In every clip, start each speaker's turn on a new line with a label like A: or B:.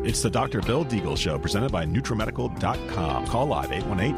A: It's the Dr. Bill Deagle Show, presented by NutriMedical.com. Call live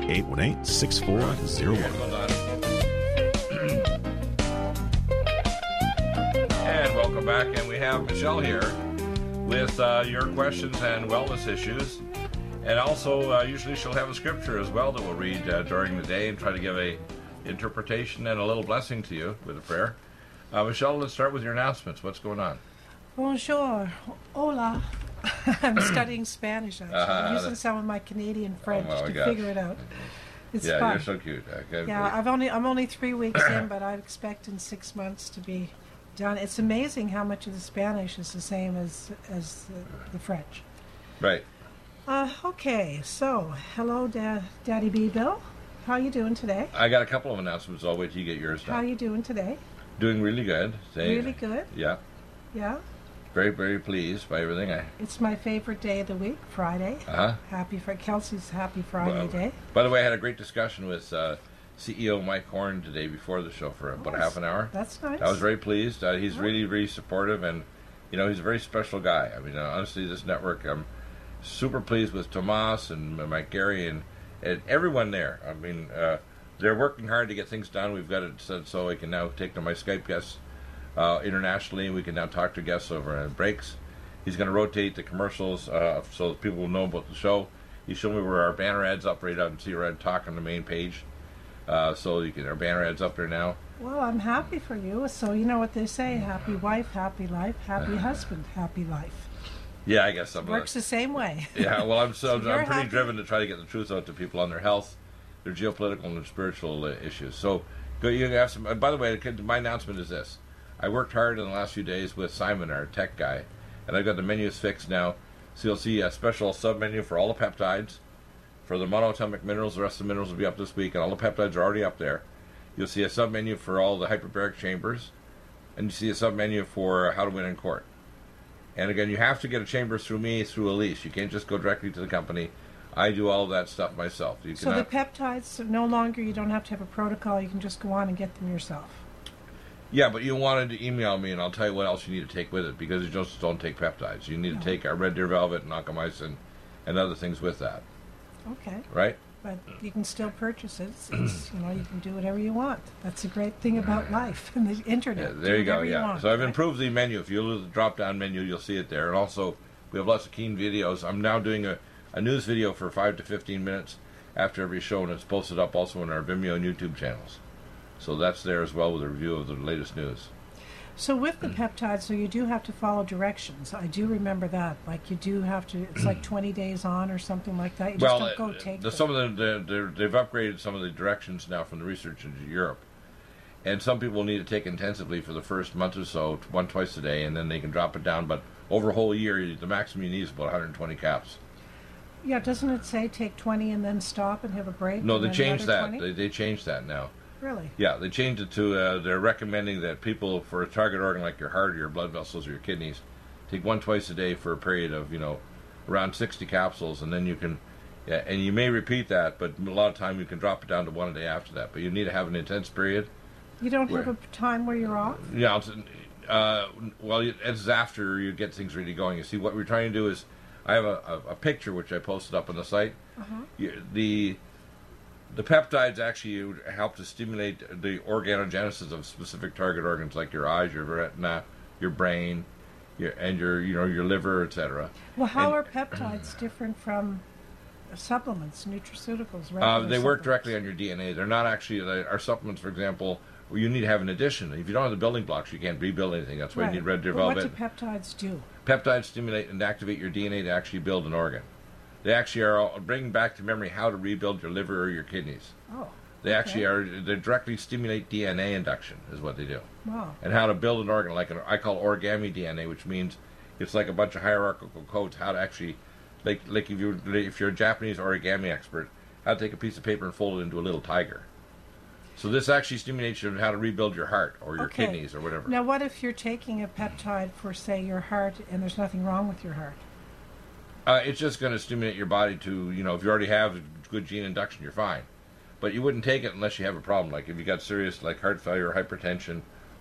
A: 818-818-6401.
B: And welcome back. And we have Michelle here with your questions and wellness issues. And also, usually she'll have a scripture as well that we'll read during the day and try to give a interpretation and a little blessing to you with a prayer. Michelle, let's start with your announcements. What's going on?
C: Bonjour. Hola. I'm studying Spanish, actually. I'm using some of my Canadian French to figure it out. It's fun.
B: You're so cute.
C: I'm only 3 weeks in, but I expect in 6 months to be done. It's amazing how much of the Spanish is the same as the French.
B: Right.
C: Okay, so hello, Daddy B. Bill. How you doing today?
B: I got a couple of announcements. I'll wait till you get yours done.
C: How you doing today?
B: Doing really good.
C: Really good?
B: Yeah.
C: Yeah?
B: Very, very pleased by everything.
C: It's my favorite day of the week, Friday. Kelsey's Happy Friday Day.
B: By the way, I had a great discussion with CEO Mike Horn today before the show for about half an hour.
C: That's nice.
B: I was very pleased. He's really, really supportive, and he's a very special guy. I mean, honestly, this network, I'm super pleased with Tomas and Mike Gary and everyone there. I mean, they're working hard to get things done. We've got it set so I can now take to my Skype guests internationally. We can now talk to guests over breaks. He's going to rotate the commercials so that people will know about the show. He showed me where our banner ads up right out and see Red Talk on the main page. So you can our banner ads up there now.
C: Well, I'm happy for you. So you know what they say: happy wife, happy life; happy husband, happy life.
B: Yeah, I guess
C: works the same way.
B: Yeah, well, I'm pretty driven to try to get the truth out to people on their health, their geopolitical and their spiritual issues. So you have some. By the way, my announcement is this: I worked hard in the last few days with Simon, our tech guy, and I've got the menus fixed now. So you'll see a special sub menu for all the peptides, for the monoatomic minerals. The rest of the minerals will be up this week, and all the peptides are already up there. You'll see a sub menu for all the hyperbaric chambers, and you see a sub menu for how to win in court. And again, you have to get a chamber through me, through Elise. You can't just go directly to the company. I do all of that stuff myself.
C: So the peptides, no longer, you don't have to have a protocol. You can just go on and get them yourself.
B: Yeah, but you wanted to email me, and I'll tell you what else you need to take with it, because you just don't take peptides. You need to take our Red Deer Velvet and Oncomycin and other things with that.
C: Okay.
B: Right?
C: But you can still purchase it. It's you can do whatever you want. That's the great thing about life and the internet.
B: Yeah, there you go, yeah. So I've improved the menu. If you look at the drop-down menu, you'll see it there. And also, we have lots of keen videos. I'm now doing a news video for 5 to 15 minutes after every show, and it's posted up also on our Vimeo and YouTube channels. So that's there as well with a review of the latest news.
C: So with the peptides, so you do have to follow directions. I do remember that. Like you do have to, it's like 20 days on or something like that. You just don't go take them.
B: Some of they've upgraded some of the directions now from the research into Europe. And some people need to take intensively for the first month or so, twice a day, and then they can drop it down. But over a whole year, the maximum you need is about 120 caps.
C: Yeah, doesn't it say take 20 and then stop and have a break?
B: No, they changed that. They changed that now.
C: Really?
B: Yeah, they changed it to, they're recommending that people, for a target organ like your heart or your blood vessels or your kidneys, take one twice a day for a period of, around 60 capsules, and then you can, and you may repeat that, but a lot of time you can drop it down to one a day after that, but you need to have an intense period.
C: You don't have a time where you're off?
B: Yeah, it's after you get things really going. You see, what we're trying to do is, I have a picture which I posted up on the site. The peptides actually help to stimulate the organogenesis of specific target organs like your eyes, your retina, your brain, your liver, etc.
C: Well, how are peptides different from supplements, nutraceuticals?
B: They work directly on your DNA. They're not actually our supplements, for example. You need to have an addition. If you don't have the building blocks, you can't rebuild anything. That's why you need Red Deer Velvet.
C: What do peptides do?
B: Peptides stimulate and activate your DNA to actually build an organ. They actually are bringing back to memory how to rebuild your liver or your kidneys.
C: Oh.
B: They actually they directly stimulate DNA induction is what they do.
C: Wow.
B: And how to build an organ, I call origami DNA, which means it's like a bunch of hierarchical codes, how to actually, like if you're a Japanese origami expert, how to take a piece of paper and fold it into a little tiger. So this actually stimulates you on how to rebuild your heart or your kidneys or whatever.
C: Now what if you're taking a peptide for, say, your heart and there's nothing wrong with your heart?
B: It's just going to stimulate your body to, if you already have good gene induction, you're fine. But you wouldn't take it unless you have a problem, like if you got serious, like heart failure or hypertension,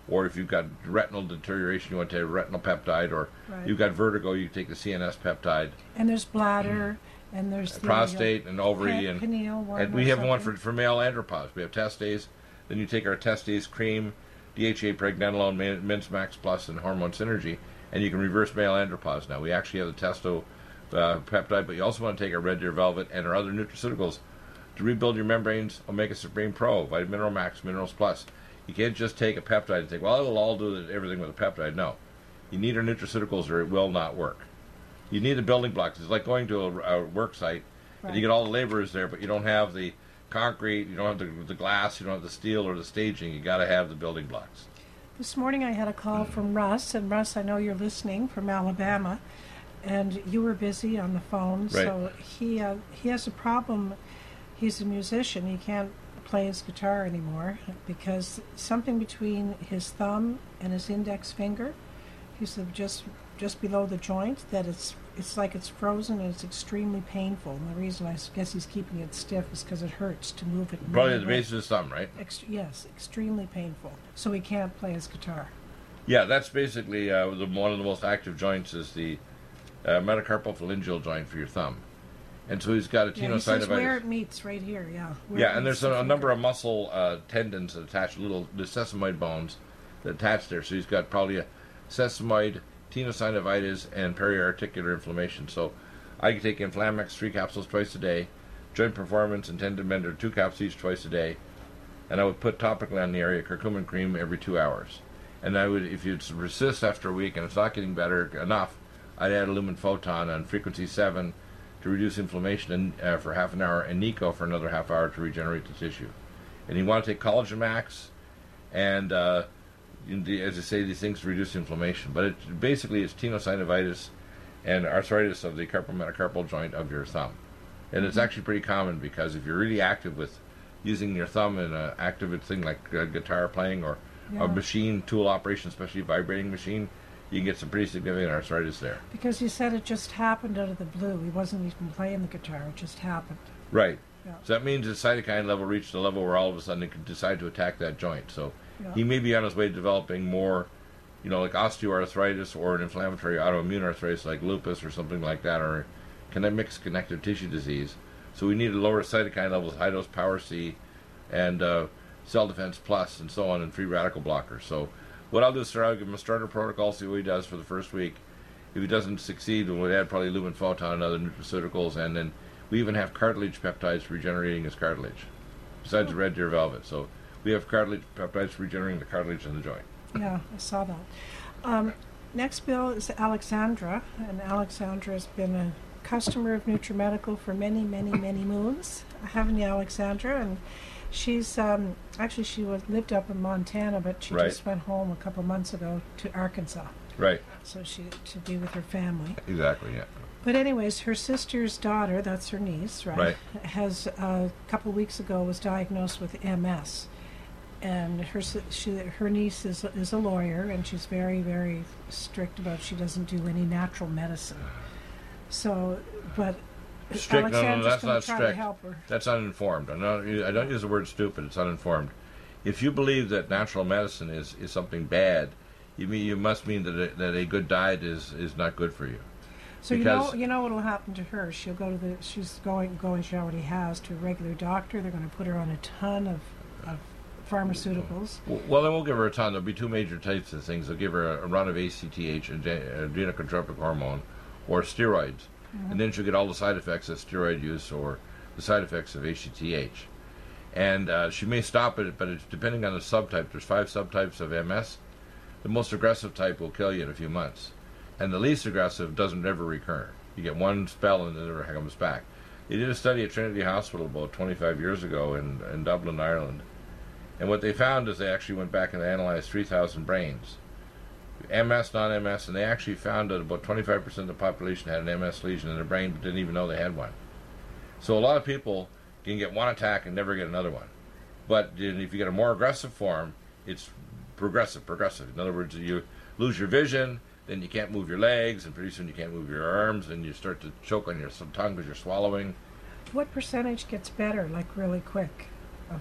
B: Or if you've got retinal deterioration, you want to take a retinal peptide, or you've got vertigo, you take the CNS peptide.
C: And there's bladder, and there's the
B: prostate and ovary, and we have one for male andropause. We have testase. Then you take our testase cream, DHA, pregnenolone, Minsmax Plus, and Hormone Synergy, and you can reverse male andropause. Now we actually have the testo peptide, but you also want to take our Red Deer Velvet and our other nutraceuticals to rebuild your membranes. Omega Supreme Pro, Vitamin Mineral Max, Minerals Plus. You can't just take a peptide and think, well, it'll all do everything with a peptide. No. You need our nutraceuticals or it will not work. You need the building blocks. It's like going to a work site, and you get all the laborers there, but you don't have the concrete, you don't have the glass, you don't have the steel or the staging. You got to have the building blocks.
C: This morning I had a call from Russ, and Russ, I know you're listening, from Alabama, and you were busy on the phone, so he has a problem. He's a musician. He can't play his guitar anymore because something between his thumb and his index finger, he said just below the joint, that it's like it's frozen and it's extremely painful. And the reason I guess he's keeping it stiff is because it hurts to move it.
B: Probably the base of his thumb, right?
C: Yes, extremely painful. So he can't play his guitar.
B: Yeah, that's basically one of the most active joints is the metacarpophalangeal joint for your thumb. And so he's got a tenosynovitis. He says
C: where it meets, right here,
B: And there's a number of muscle tendons that attach the sesamoid bones that attach there. So he's got probably a sesamoid, tenosynovitis, and periarticular inflammation. So I can take Inflamex 3 capsules twice a day, Joint Performance and Tendon Mender 2 capsules twice a day, and I would put topically on the area curcumin cream every 2 hours. And I would, if you'd resist after a week and it's not getting better enough, I'd add a Lumen Photon on frequency 7 to reduce inflammation for half an hour, and Nico for another half hour to regenerate the tissue. And you want to take Collagen Max, and as I say, these things reduce inflammation. But it's tenosynovitis and arthritis of the carpometacarpal joint of your thumb. And it's actually pretty common because if you're really active with using your thumb in an active thing like guitar playing or a machine tool operation, especially a vibrating machine, you can get some pretty significant arthritis there.
C: Because you said it just happened out of the blue. He wasn't even playing the guitar. It just happened.
B: Right. Yeah. So that means the cytokine level reached a level where all of a sudden it could decide to attack that joint. So he may be on his way to developing more, like osteoarthritis or an inflammatory autoimmune arthritis like lupus or something like that, or mixed connective tissue disease. So we need to lower cytokine levels, high-dose Power C, and Cell Defense Plus, and so on, and free radical blockers. So what I'll do is I'll give him a starter protocol, see what he does for the first week. If he doesn't succeed, we'll add probably Lumen Photon and other nutraceuticals, and then we even have cartilage peptides for regenerating his cartilage, besides the Red Deer Velvet. So we have cartilage peptides for regenerating the cartilage in the joint.
C: Yeah, I saw that. Next bill is Alexandra, and Alexandra has been a customer of NutriMedical for many, many, many moons. Haven't you, Alexandra? And she's actually she lived up in Montana, but she just went home a couple months ago to Arkansas.
B: Right.
C: So she to be with her family.
B: Exactly. Yeah.
C: But anyways, her sister's daughter, that's her niece, right? Has a couple weeks ago was diagnosed with MS, and her niece is a lawyer, and she's very, very strict about she doesn't do any natural medicine. So, but
B: strict? No, that's not strict.
C: Help her.
B: That's uninformed. I don't use the word stupid. It's uninformed. If you believe that natural medicine is something bad, you must mean that a good diet is not good for you.
C: So you know what will happen to her? She'll go to she's going. She already has to a regular doctor. They're going to put her on a ton of pharmaceuticals.
B: Well, they won't give her a ton. There'll be two major types of things. They'll give her a run of ACTH, adrenocorticotropic hormone, or steroids, and then she'll get all the side effects of steroid use or the side effects of ACTH. And she may stop it, but it's depending on the subtype. There's 5 subtypes of MS. The most aggressive type will kill you in a few months. And the least aggressive doesn't ever recur. You get one spell and it never comes back. They did a study at Trinity Hospital about 25 years ago in Dublin, Ireland. And what they found is they actually went back and analyzed 3,000 brains. MS, non-MS, and they actually found that about 25% of the population had an MS lesion in their brain but didn't even know they had one. So a lot of people can get one attack and never get another one. But if you get a more aggressive form, it's progressive. In other words, you lose your vision, then you can't move your legs, and pretty soon you can't move your arms, and you start to choke on your tongue because you're swallowing.
C: What percentage gets better, like really quick?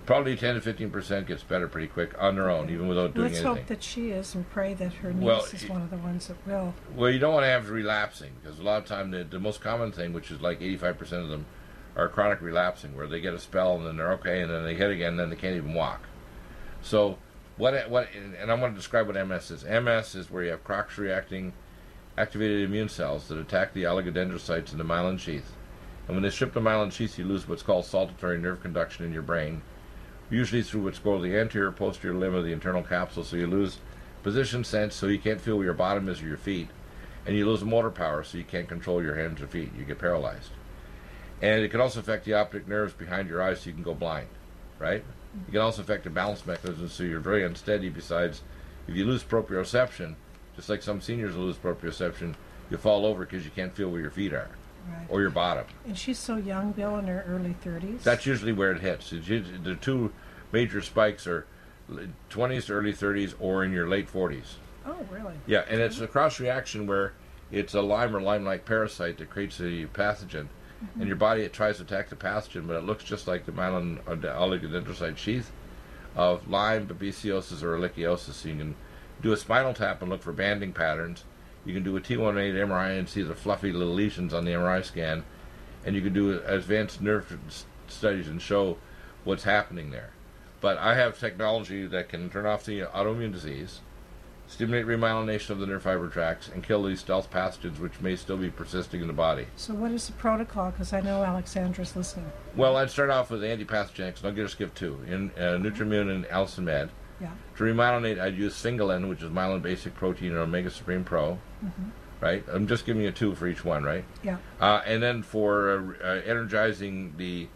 B: Probably 10 to 15% gets better pretty quick on their own, even without doing anything.
C: Let's hope that she is and pray that her niece is one of the ones that will.
B: Well, you don't want to have relapsing, because a lot of time the most common thing, which is like 85% of them, are chronic relapsing, where they get a spell and then they're okay, and then they hit again, and then they can't even walk. So, and I want to describe what MS is. MS is where you have cross-reacting activated immune cells that attack the oligodendrocytes in the myelin sheath. And when they strip the myelin sheath, you lose what's called saltatory nerve conduction in your brain, usually through what's called the anterior posterior limb of the internal capsule, so you lose position sense, so you can't feel where your bottom is or your feet, and you lose motor power, so you can't control your hands or feet. You get paralyzed. And it can also affect the optic nerves behind your eyes, so you can go blind, right? It can also affect the balance mechanism, so you're very unsteady. Besides, if you lose proprioception, just like some seniors will lose proprioception, you fall over because you can't feel where your feet are. Right. Or your bottom.
C: And she's so young, Bill, in her early 30s.
B: That's usually where it hits. The two major spikes are 20s to early 30s or in your late 40s.
C: Oh, really?
B: Yeah, and it's a cross-reaction where it's a Lyme or Lyme-like parasite that creates a pathogen. And your body, it tries to attack the pathogen, but it looks just like the myelin or the oligodendrocyte sheath of Lyme, babesiosis, or ehrlichiosis. So you can do a spinal tap and look for banding patterns. You can do a T108 MRI and see the fluffy little lesions on the MRI scan, and you can do advanced nerve studies and show what's happening there. But I have technology that can turn off the autoimmune disease, stimulate remyelination of the nerve fiber tracts, and kill these stealth pathogens which may still be persisting in the body.
C: So what is the protocol? Because I know Alexandra's listening.
B: Well, I'd start off with antipathogenics, and I'll just give two, Nutrimune and Allicin Med.
C: Yeah.
B: To remyelinate, I'd use Singolin, which is myelin basic protein, or Omega Supreme Pro. Right? I'm just giving you two for each one, right?
C: Yeah.
B: And then for energizing the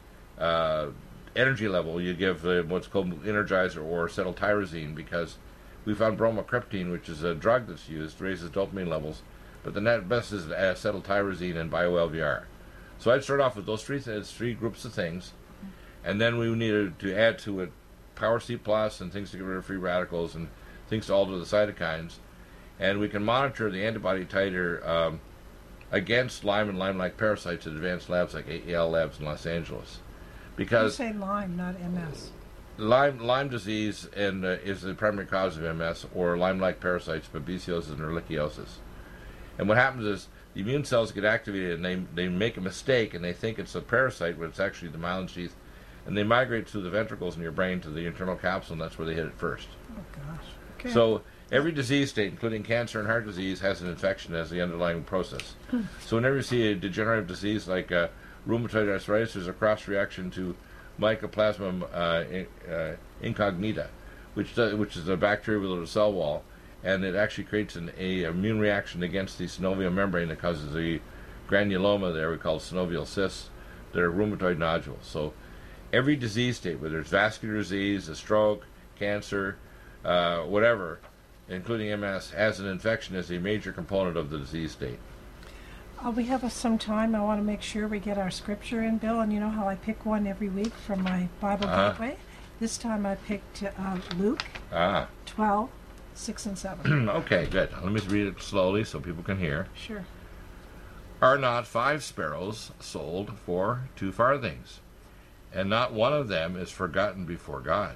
B: energy level, you give what's called Energizer or acetyltyrosine, because we found bromocriptine, which is a drug that's used, raises dopamine levels, but the best is acetyltyrosine and BioLVR. So I'd start off with those three groups of things, and then we needed to add to it Power C Plus and things to get rid of free radicals and things to alter the cytokines. And we can monitor the antibody titer against Lyme and Lyme-like parasites at advanced labs like AEL Labs in Los Angeles. Because
C: you say Lyme, not MS.
B: Lyme disease is the primary cause of MS, or Lyme-like parasites, babesiosis and ehrlichiosis. And what happens is the immune cells get activated and they make a mistake and they think it's a parasite, but it's actually the myelin sheath. And they migrate through the ventricles in your brain to the internal capsule, and that's where they hit it first.
C: Oh, gosh. Okay.
B: So every disease state, including cancer and heart disease, has an infection as the underlying process. So whenever you see a degenerative disease like rheumatoid arthritis, there's a cross-reaction to Mycoplasma incognita, which is a bacteria with a cell wall, and it actually creates an immune reaction against the synovial membrane that causes a granuloma there we call synovial cysts that are rheumatoid nodules. So every disease state, whether it's vascular disease, a stroke, cancer, whatever, including MS, has an infection as a major component of the disease state.
C: We have some time. I want to make sure we get our scripture in, Bill, and you know how I pick one every week from my Bible Gateway? This time I picked Luke 12, 6 and 7.
B: Okay, good. Let me read it slowly so people can hear.
C: Sure.
B: Are not 5 sparrows sold for 2 farthings? And not one of them is forgotten before God.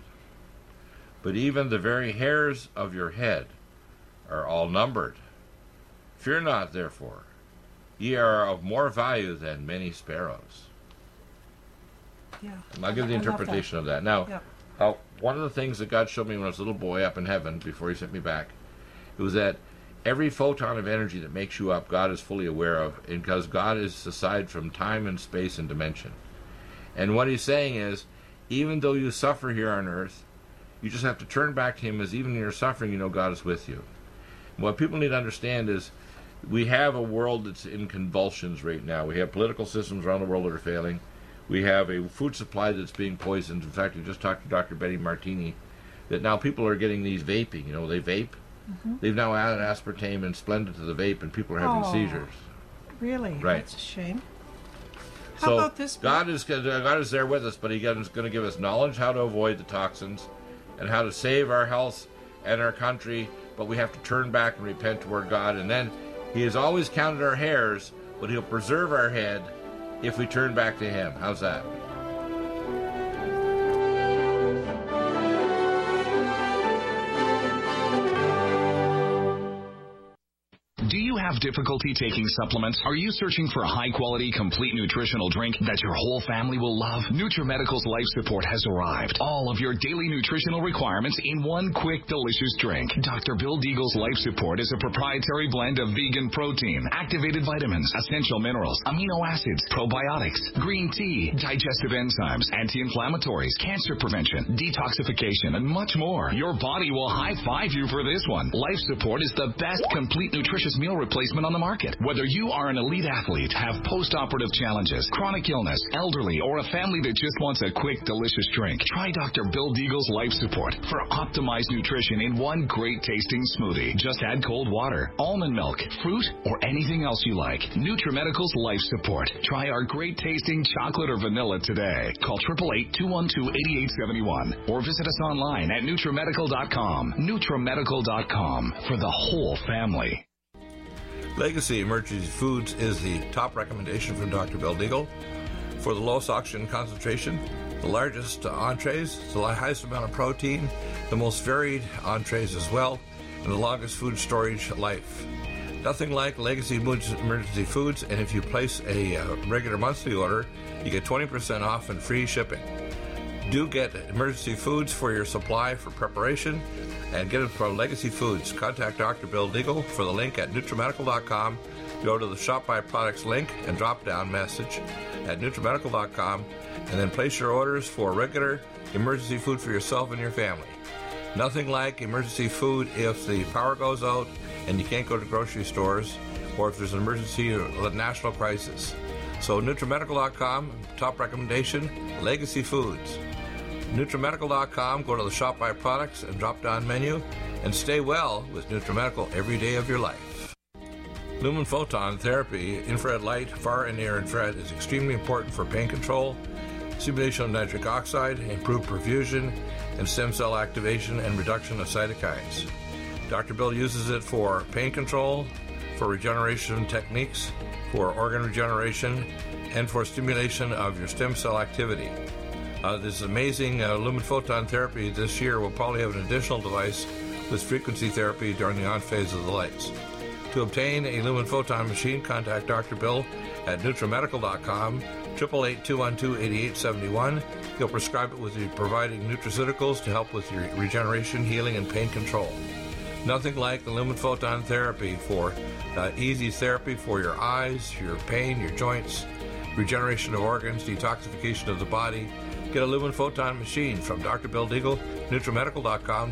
B: But even the very hairs of your head are all numbered. Fear not, therefore. Ye are of more value than many sparrows.
C: Yeah.
B: And I'll give the interpretation of that. Now, one of the things that God showed me when I was a little boy up in heaven, before he sent me back, it was that every photon of energy that makes you up, God is fully aware of, because God is aside from time and space and dimension. And what he's saying is, even though you suffer here on earth, you just have to turn back to him, as even in your suffering, you know God is with you. And what people need to understand is, we have a world that's in convulsions right now. We have political systems around the world that are failing. We have a food supply that's being poisoned. In fact, I just talked to Dr. Betty Martini, that now people are getting these vaping. You know, they vape. They've now added aspartame and Splenda to the vape, and people are having seizures.
C: Really?
B: Right.
C: That's a shame.
B: How
C: about this?
B: God is there with us, but He is going to give us knowledge how to avoid the toxins and how to save our health and our country, but we have to turn back and repent toward God. And then He has always counted our hairs, but He'll preserve our head if we turn back to Him. How's that?
D: Have difficulty taking supplements? Are you searching for a high-quality, complete nutritional drink that your whole family will love? NutriMedical's Life Support has arrived. All of your daily nutritional requirements in one quick, delicious drink. Dr. Bill Deagle's Life Support is a proprietary blend of vegan protein, activated vitamins, essential minerals, amino acids, probiotics, green tea, digestive enzymes, anti-inflammatories, cancer prevention, detoxification, and much more. Your body will high-five you for this one. Life Support is the best complete nutritious meal replacement on the market. Whether you are an elite athlete, have post-operative challenges, chronic illness, elderly, or a family that just wants a quick, delicious drink, try Dr. Bill Deagle's Life Support for optimized nutrition in one great-tasting smoothie. Just add cold water, almond milk, fruit, or anything else you like. NutriMedical's Life Support. Try our great-tasting chocolate or vanilla today. Call 888-212-8871 or visit us online at NutriMedical.com. NutriMedical.com for the whole family.
B: Legacy Emergency Foods is the top recommendation from Dr. Bill Deagle for the lowest oxygen concentration, the largest entrees, the highest amount of protein, the most varied entrees as well, and the longest food storage life. Nothing like Legacy Emergency Foods, and if you place a regular monthly order, you get 20% off and free shipping. Do get Emergency Foods for your supply for preparation, and get it from Legacy Foods. Contact Dr. Bill Deagle for the link at NutriMedical.com. Go to the Shop by Products link and drop-down message at NutriMedical.com, and then place your orders for regular emergency food for yourself and your family. Nothing like emergency food if the power goes out and you can't go to grocery stores, or if there's an emergency or a national crisis. So NutriMedical.com, top recommendation, Legacy Foods. NutriMedical.com, go to the Shop by Products and drop-down menu, and stay well with NutriMedical every day of your life. Lumen photon therapy, infrared light, far and near infrared, is extremely important for pain control, stimulation of nitric oxide, improved perfusion, and stem cell activation and reduction of cytokines. Dr. Bill uses it for pain control, for regeneration techniques, for organ regeneration, and for stimulation of your stem cell activity. This amazing lumen photon therapy this year will probably have an additional device with frequency therapy during the on phase of the lights. To obtain a lumen photon machine, contact Dr. Bill at NutriMedical.com, 888-212-8871. He'll prescribe it with you providing nutraceuticals to help with your regeneration, healing, and pain control. Nothing like the lumen photon therapy for easy therapy for your eyes, your pain, your joints, regeneration of organs, detoxification of the body. Get a lumen photon machine from Dr. Bill Deagle, NutriMedical.com,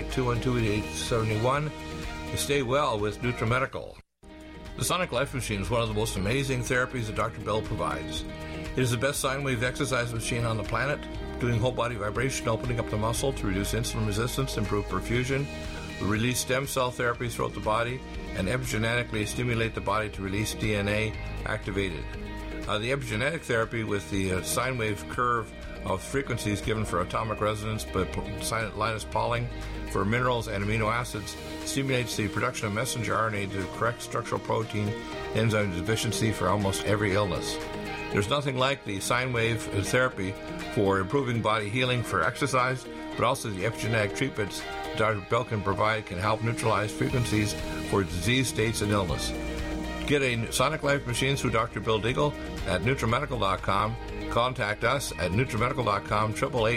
B: 888-212-8871. Stay well with NutriMedical. The Sonic Life Machine is one of the most amazing therapies that Dr. Bill provides. It is the best sine wave exercise machine on the planet, doing whole body vibration, opening up the muscle to reduce insulin resistance, improve perfusion, release stem cell therapy throughout the body, and epigenetically stimulate the body to release DNA activated. The epigenetic therapy with the sine wave curve of frequencies given for atomic resonance, but Linus Pauling for minerals and amino acids stimulates the production of messenger RNA to correct structural protein enzyme deficiency for almost every illness. There's nothing like the sine wave therapy for improving body healing for exercise, but also the epigenetic treatments Dr. Bill can provide can help neutralize frequencies for disease states and illness. Get a Sonic Life machine through Dr. Bill Deagle at NutriMedical.com. Contact us at NutriMedical.com,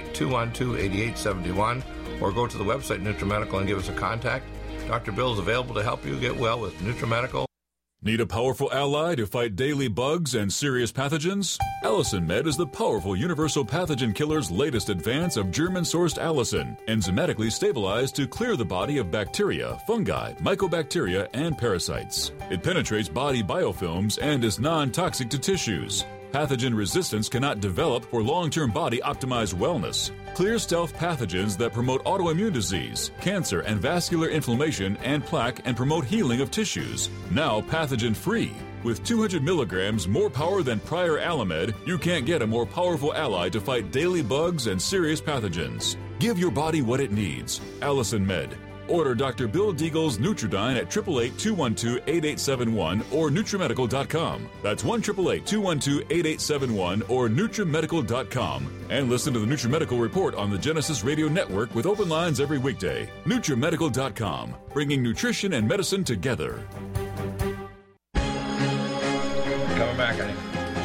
B: 888-212-8871, or go to the website NutriMedical and give us a contact. Dr. Bill is available to help you get well with NutriMedical.
E: Need a powerful ally to fight daily bugs and serious pathogens? Allicin Med is the powerful universal pathogen killer's latest advance of German-sourced allicin, enzymatically stabilized to clear the body of bacteria, fungi, mycobacteria, and parasites. It penetrates body biofilms and is non-toxic to tissues. Pathogen resistance cannot develop for long-term body-optimized wellness. Clear stealth pathogens that promote autoimmune disease, cancer and vascular inflammation and plaque and promote healing of tissues. Now pathogen-free. With 200 milligrams more power than prior Alamed, you can't get a more powerful ally to fight daily bugs and serious pathogens. Give your body what it needs. Allicin Med. Order Dr. Bill Deagle's Nutridyne at 888-212-8871 or NutriMedical.com. That's 1-888-212-8871 or NutriMedical.com. And listen to the NutriMedical Report on the Genesis Radio Network with open lines every weekday. NutriMedical.com, bringing nutrition and medicine together.
B: back, honey.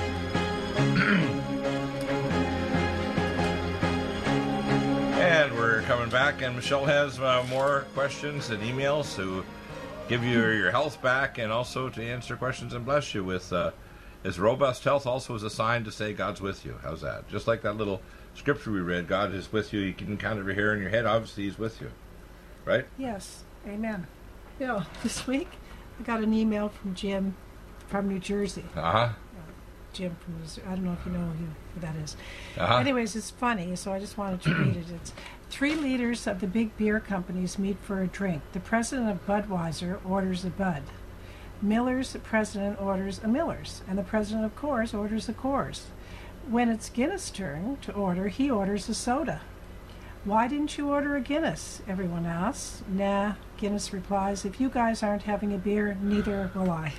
B: And we're coming back, and Michelle has more questions and emails to give you your health back and also to answer questions and bless you with his robust health also is a sign to say God's with you. How's that? Just like that little scripture we read, God is with you. You can count every hair in your head. Obviously, he's with you. Right?
C: Yes. Amen. Bill, this week I got an email from Jim from New Jersey.
B: Uh-huh.
C: Jim from I don't know if you know who that is.
B: Uh-huh.
C: Anyways, it's funny, so I just wanted to read it. It's 3 leaders of the big beer companies meet for a drink. The president of Budweiser orders a Bud. Miller's president orders a Miller's, and the president of Coors orders a Coors. When it's Guinness' turn to order, he orders a soda. Why didn't you order a Guinness? Everyone asks. Nah, Guinness replies, if you guys aren't having a beer, neither will I.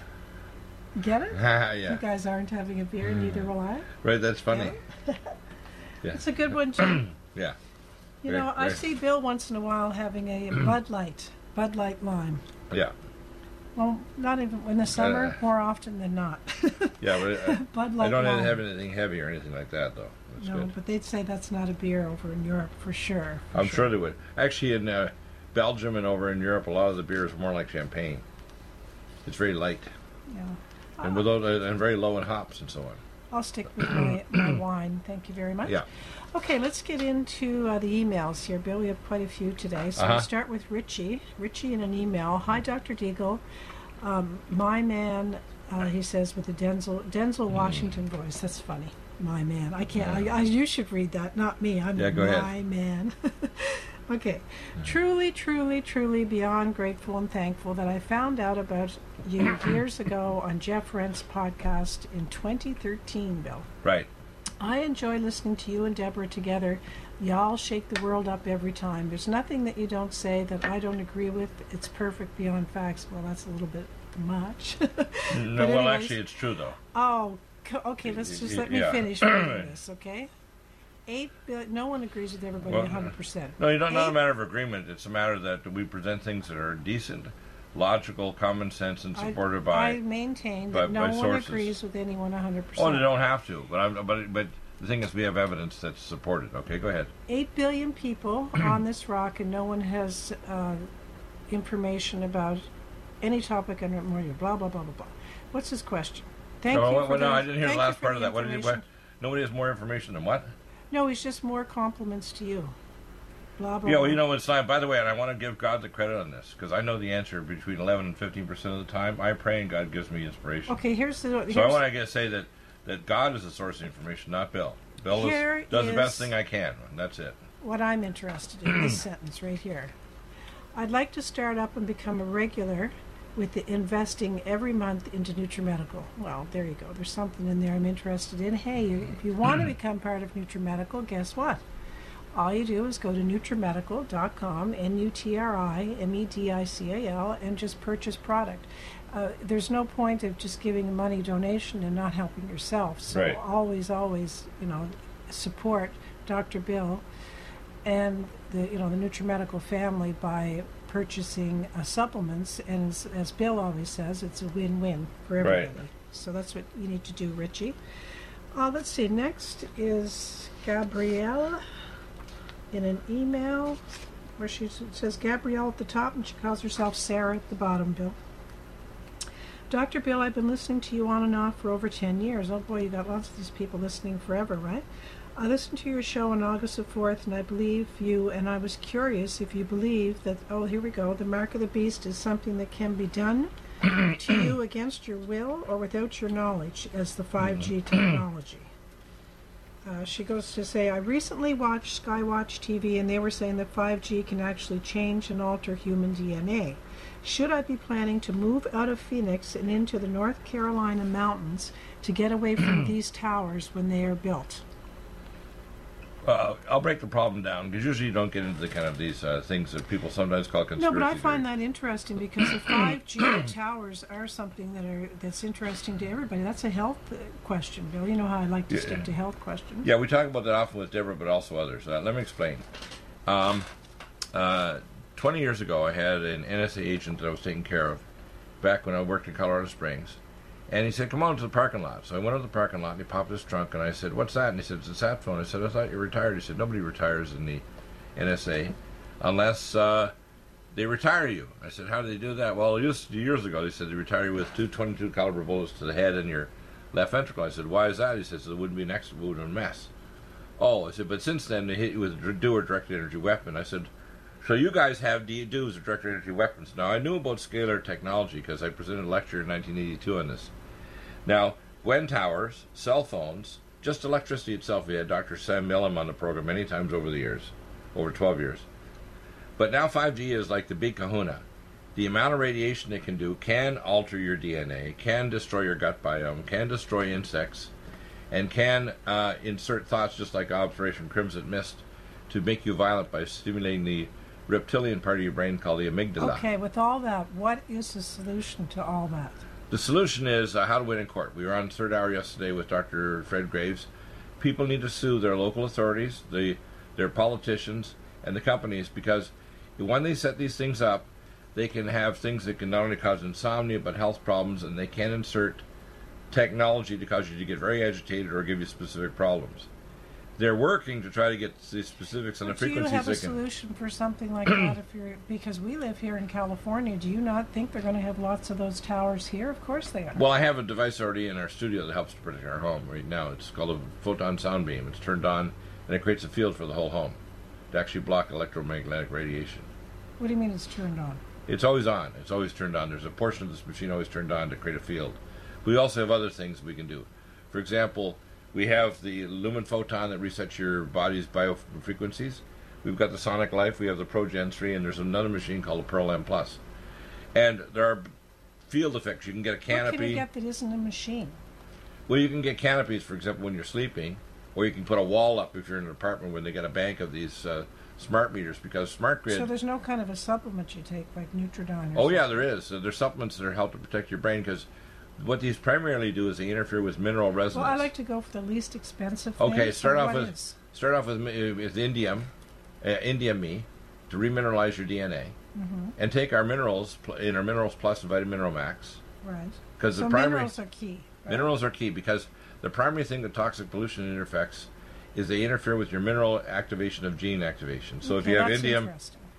C: Get it?
B: Yeah.
C: You guys aren't having a beer, neither will I.
B: Right, that's funny. Yeah.
C: It's a good one, Jim.
B: Yeah.
C: You know, I see Bill once in a while having a Bud Light Lime.
B: Yeah.
C: Well, not even in the summer, more often than not.
B: Yeah, but
C: Bud Light
B: I don't
C: Lime.
B: have anything heavy or anything like that, though. That's
C: No,
B: good.
C: but they'd say that's not a beer over in Europe for sure.
B: I'm sure they would. Actually, in Belgium and over in Europe, a lot of the beer is more like champagne. It's very light.
C: Yeah.
B: And and very low in hops and so on.
C: I'll stick with my wine. Thank you very much.
B: Yeah.
C: Okay, let's get into the emails here, Bill. We have quite a few today. So we'll start with Richie. Richie in an email. Hi, Dr. Deagle. My man, he says with a Denzel Washington voice. That's funny. My man. I can't. You should read that, not me. I'm
B: go ahead.
C: my man. Okay. Truly, truly, truly beyond grateful and thankful that I found out about you years ago on Jeff Rent's podcast in 2013, Bill.
B: Right.
C: I enjoy listening to you and Deborah together. Y'all shake the world up every time. There's nothing that you don't say that I don't agree with. It's perfect beyond facts. Well, that's a little bit much.
B: No, well, actually, it's true, though.
C: Oh, okay. Let's just let me finish reading this, okay? 8 billion. No one agrees with everybody 100%.
B: No, it's not a matter of agreement. It's a matter that we present things that are decent, logical, common sense, and supported by.
C: I maintain that no one agrees with anyone 100%.
B: Oh, they don't have to. But the thing is, we have evidence that's supported. Okay, go ahead.
C: 8 billion people on this rock, and no one has information about any topic under more. Blah blah blah blah blah. What's his question? Thank you.
B: No, I didn't hear the last part of that. What nobody has more information than what?
C: No, it's just more compliments to you. Blah, blah,
B: Yeah, well,
C: blah.
B: you know, it's not. By the way, and I want to give God the credit on this, because I know the answer between 11 and 15% of the time. I pray and God gives me inspiration.
C: Okay,
B: So I want to say that God is the source of information, not Bill. Bill does the best thing I can, and that's it.
C: What I'm interested in, this sentence right here. I'd like to start up and become a regular with the investing every month into NutriMedical. Well, there you go. There's something in there I'm interested in. Hey, if you want to become part of NutriMedical, guess what? All you do is go to NutriMedical.com, NutriMedical, and just purchase product. There's no point of just giving a money donation and not helping yourself. So always, support Dr. Bill and the NutriMedical family by purchasing supplements, and as Bill always says, it's a win-win for everybody.
B: Right.
C: So that's what you need to do, Richie. Let's see, next is Gabrielle in an email where she says Gabrielle at the top and she calls herself Sarah at the bottom, Bill. Dr. Bill, I've been listening to you on and off for over 10 years. Oh boy, you got lots of these people listening forever, right? I listened to your show on August the 4th, and I believe you, and I was curious if you believe that, here we go, the mark of the beast is something that can be done to you against your will or without your knowledge, as the 5G technology. She goes to say, I recently watched Skywatch TV, and they were saying that 5G can actually change and alter human DNA. Should I be planning to move out of Phoenix and into the North Carolina mountains to get away from these towers when they are built?
B: I'll break the problem down, because usually you don't get into the kind of these things that people sometimes call conspiracy
C: No, but I find that interesting because the 5G towers are something that's interesting to everybody. That's a health question, Bill. You know how I like to stick to health questions.
B: Yeah, we talk about that often with Deborah, but also others. Let me explain. 20 years ago, I had an NSA agent that I was taking care of back when I worked in Colorado Springs, And he said, come on to the parking lot. So I went to the parking lot, and he popped his trunk, and I said, what's that? And he said, it's a sat phone. I said, I thought you were retired. He said, nobody retires in the NSA unless they retire you. I said, how do they do that? Well, years ago, they said they retire you with 2 22 caliber bullets to the head and your left ventricle. I said, why is that? He said, so it wouldn't be an extra wound and mess. Oh, I said, but since then, they hit you with a DEWA directed energy weapon. I said, so you guys have DEWs or directed energy weapons. Now, I knew about scalar technology because I presented a lecture in 1982 on this. Now, Gwen Towers, cell phones, just electricity itself, we had Dr. Sam Millam on the program many times over the years, over 12 years. But now 5G is like the big kahuna. The amount of radiation it can do can alter your DNA, can destroy your gut biome, can destroy insects, and can insert thoughts just like Operation Crimson Mist to make you violent by stimulating the reptilian part of your brain called the amygdala.
C: Okay, with all that, what is the solution to all that?
B: The solution is how to win in court. We were on Third Hour yesterday with Dr. Fred Graves. People need to sue their local authorities, their politicians, and the companies, because when they set these things up, they can have things that can not only cause insomnia but health problems, and they can insert technology to cause you to get very agitated or give you specific problems. They're working to try to get the specifics on the frequencies.
C: Do you have a solution for something like that? Because we live here in California, do you not think they're going to have lots of those towers here? Of course they are.
B: Well, I have a device already in our studio that helps to protect our home right now. It's called a photon sound beam. It's turned on, and it creates a field for the whole home to actually block electromagnetic radiation.
C: What do you mean it's turned on?
B: It's always on. It's always turned on. There's a portion of this machine always turned on to create a field. We also have other things we can do. For example, we have the lumen photon that resets your body's biofrequencies. We've got the Sonic Life. We have the Pro Gen 3, and there's another machine called the Pearl M+. And there are field effects. You can get a canopy.
C: What can you get that isn't a machine?
B: Well, you can get canopies, for example, when you're sleeping, or you can put a wall up if you're in an apartment when they get a bank of these smart meters, because smart grid...
C: So there's no kind of a supplement you take, like Nutridyne or
B: something? Yeah, there is. There's supplements that are help to protect your brain, because what these primarily do is they interfere with mineral resonance.
C: Well, I like to go for the least expensive thing.
B: Okay, start off with indium, Indium-E, to remineralize your DNA, and take our minerals in our Minerals Plus and Vitamin Mineral Max.
C: Right.
B: Because
C: so minerals are key. Right?
B: Minerals are key because the primary thing that toxic pollution interfects is they interfere with your mineral activation of gene activation. So if you have indium,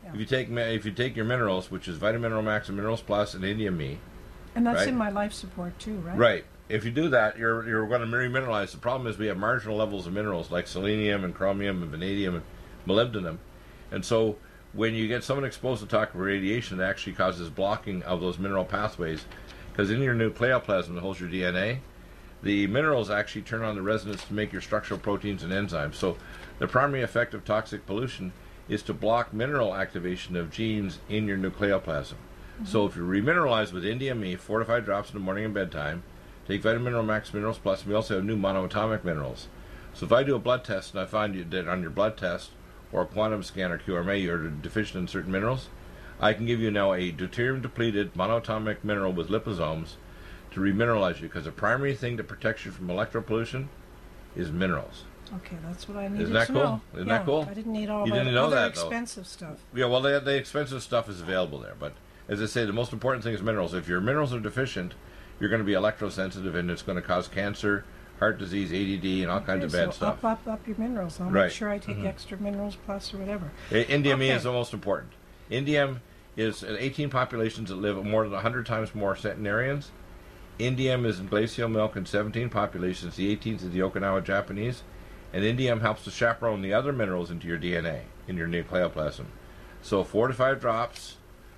B: if you take your minerals, which is Vitamin Mineral Max and Minerals Plus and Indium-E,
C: and that's in my life support too, right?
B: Right. If you do that, you're going to remineralize. The problem is we have marginal levels of minerals like selenium and chromium and vanadium and molybdenum. And so when you get someone exposed to toxic radiation, it actually causes blocking of those mineral pathways. Because in your nucleoplasm that holds your DNA, the minerals actually turn on the resonance to make your structural proteins and enzymes. So the primary effect of toxic pollution is to block mineral activation of genes in your nucleoplasm. So if you remineralize with Indium-E, 4 to 5 drops in the morning and bedtime, take Vitamin Mineral Max, Minerals Plus, and we also have new monoatomic minerals. So if I do a blood test and I find that on your blood test or a quantum scan or QRMA you're deficient in certain minerals, I can give you now a deuterium-depleted monoatomic mineral with liposomes to remineralize you, because the primary thing that protects you from electropollution is minerals.
C: Okay, that's what I needed
B: to know.
C: Isn't that cool?
B: Isn't that cool?
C: I didn't need all
B: you
C: that
B: didn't know
C: other
B: that,
C: expensive stuff.
B: Yeah, well, the expensive stuff is available there, but as I say, the most important thing is minerals. If your minerals are deficient, you're going to be electrosensitive, and it's going to cause cancer, heart disease, ADD, and all kinds of bad stuff.
C: Up your minerals. I'll make sure I take extra Minerals Plus or whatever.
B: Indium-E is the most important. Indium is 18 populations that live more than 100 times more centenarians. Indium is in glacial milk in 17 populations. The 18th is the Okinawa Japanese. And indium helps to chaperone the other minerals into your DNA, in your nucleoplasm. So 4 to 5 drops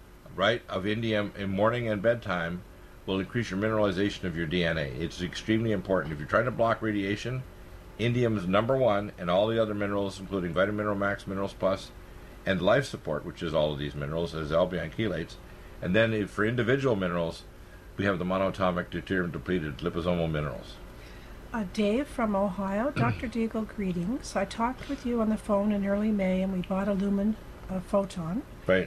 B: of indium in morning and bedtime will increase your mineralization of your DNA. It's extremely important. If you're trying to block radiation, indium is number one, and all the other minerals, including Vitamin Mineral Max, Minerals Plus, and Life Support, which is all of these minerals, as albion chelates. And then for individual minerals, we have the monoatomic deuterium-depleted liposomal minerals.
C: Dave from Ohio. Dr. Deagle, greetings. I talked with you on the phone in early May, and we bought a lumen photon.
B: Right.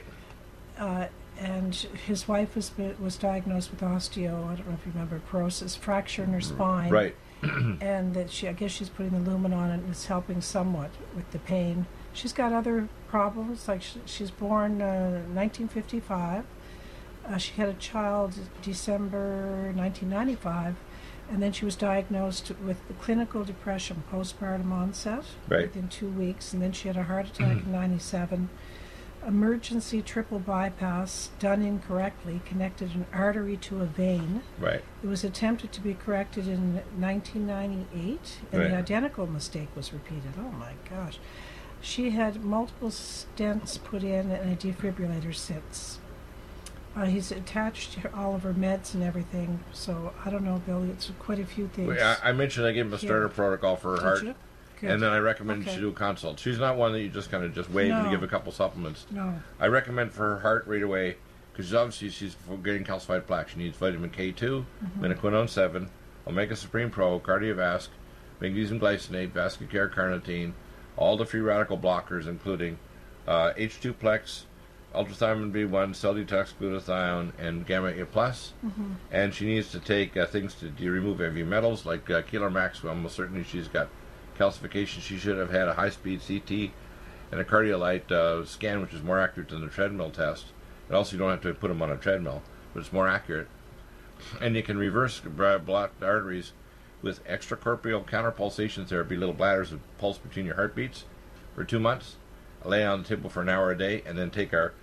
C: And his wife was diagnosed with osteo, I don't know if you remember, porosis, fracture in her spine.
B: Right.
C: And that I guess she's putting the lumen on, and it's helping somewhat with the pain. She's got other problems, like she's born 1955. She had a child December 1995, and then she was diagnosed with clinical depression, postpartum onset, within 2 weeks, and then she had a heart attack in 97. Emergency triple bypass done incorrectly connected an artery to a vein.
B: Right.
C: It was attempted to be corrected in 1998, and the identical mistake was repeated. Oh my gosh. She had multiple stents put in and a defibrillator since. He's attached to all of her meds and everything, so I don't know, Bill, it's quite a few things.
B: I mentioned I gave him a starter protocol for her heart,
C: Good.
B: and then I recommended she do a consult. She's not one that you just kind of just wave and give a couple supplements.
C: No.
B: I recommend for her heart right away, because obviously she's getting calcified plaque. She needs vitamin K2, minoquinone 7, Omega Supreme Pro, Cardiovasc, magnesium glycinate, Vascular carnitine, all the free radical blockers, including H2-plex, ultrathymine B1, cell detox glutathione, and gamma A+. And she needs to take things to remove heavy metals like Keeler Max. Almost certainly she's got calcification. She should have had a high-speed CT and a Cardiolite scan, which is more accurate than the treadmill test. And also you don't have to put them on a treadmill, but it's more accurate. And you can reverse blocked arteries with extracorporeal counterpulsation therapy, little bladders that pulse between your heartbeats for 2 months. Lay on the table for an hour a day, and then take our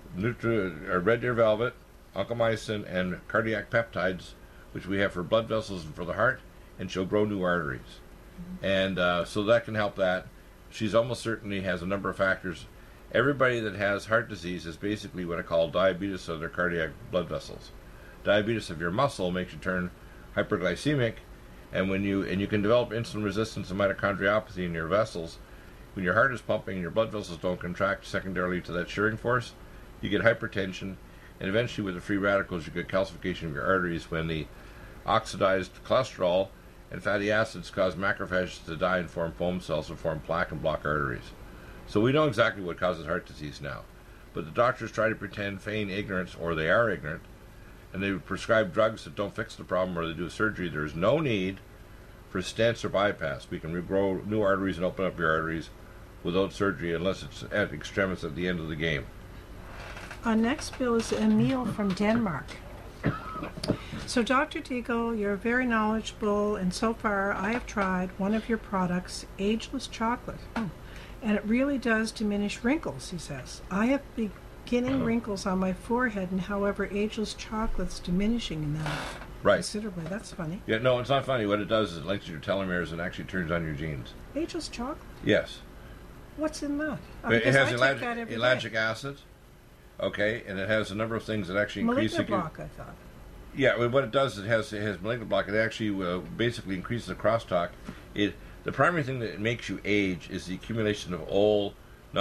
B: Red Deer Velvet, oncomycin, and cardiac peptides, which we have for blood vessels and for the heart, and she'll grow new arteries. And so that can help that. She's almost certainly has a number of factors. Everybody that has heart disease is basically what I call diabetes of their cardiac blood vessels. Diabetes of your muscle makes you turn hyperglycemic, and you can develop insulin resistance and mitochondriopathy in your vessels. When your heart is pumping and your blood vessels don't contract secondarily to that shearing force, you get hypertension, and eventually with the free radicals you get calcification of your arteries when the oxidized cholesterol and fatty acids cause macrophages to die and form foam cells and form plaque and block arteries. So we know exactly what causes heart disease now. But the doctors try to feign ignorance, or they are ignorant, and they prescribe drugs that don't fix the problem, or they do surgery. There's no need for stents or bypass. We can regrow new arteries and open up your arteries without surgery, unless it's at extremis at the end of the game.
C: Next, Bill, is Emil from Denmark. So, Dr. Deagle, you're very knowledgeable, and so far I have tried one of your products, Ageless Chocolate, and it really does diminish wrinkles, he says. I have beginning wrinkles on my forehead, and however, Ageless Chocolate's diminishing them considerably. That's funny.
B: Yeah, no, it's not funny. What it does is it lengthens your telomeres and actually turns on your genes.
C: Ageless Chocolate?
B: Yes.
C: What's in that?
B: It has ellagic acid, okay, and it has a number of things that actually increase...
C: Malignoblock, I thought.
B: Yeah, what it does, it has malignoblock. It actually basically increases the crosstalk. The primary thing that makes you age is the accumulation of old,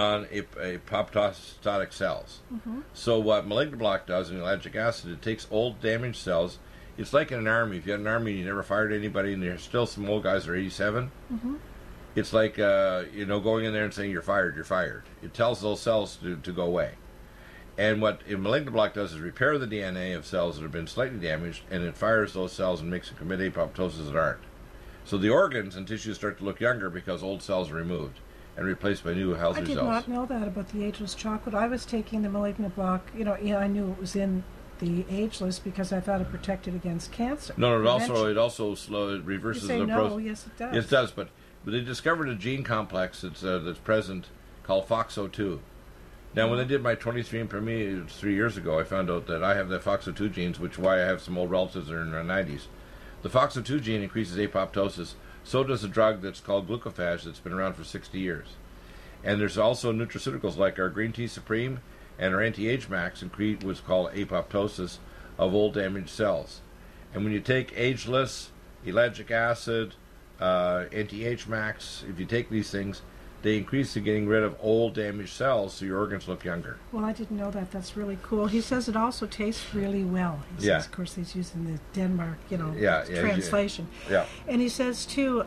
B: non-apoptotic cells. So what malignoblock does in ellagic acid, it takes old, damaged cells. It's like in an army. If you had an army and you never fired anybody, and there's still some old guys that are 87... It's like, going in there and saying you're fired. It tells those cells to go away. And what malignoblock does is repair the DNA of cells that have been slightly damaged, and it fires those cells and makes them commit apoptosis that aren't. So the organs and tissues start to look younger because old cells are removed and replaced by new healthy cells.
C: I did not know that about the Ageless Chocolate. I was taking the malignoblock, I knew it was in the Ageless because I thought it protected against cancer.
B: No, it also reverses the process.
C: Yes, it does.
B: Yes, it does, but they discovered a gene complex that's present called FOXO2. Now, when they did my 23andMe 3 years ago, I found out that I have the FOXO2 genes, which is why I have some old relatives that are in their 90s. The FOXO2 gene increases apoptosis. So does a drug that's called glucophage that's been around for 60 years. And there's also nutraceuticals like our Green Tea Supreme and our Anti-Age Max increase what's called apoptosis of old damaged cells. And when you take Ageless, ellagic acid, Anti-Age Max, if you take these things, they increase the getting rid of old damaged cells so your organs look younger.
C: Well, I didn't know that. That's really cool. He says it also tastes really well. He says, of course, he's using the Denmark, translation.
B: Yeah.
C: And he says, too,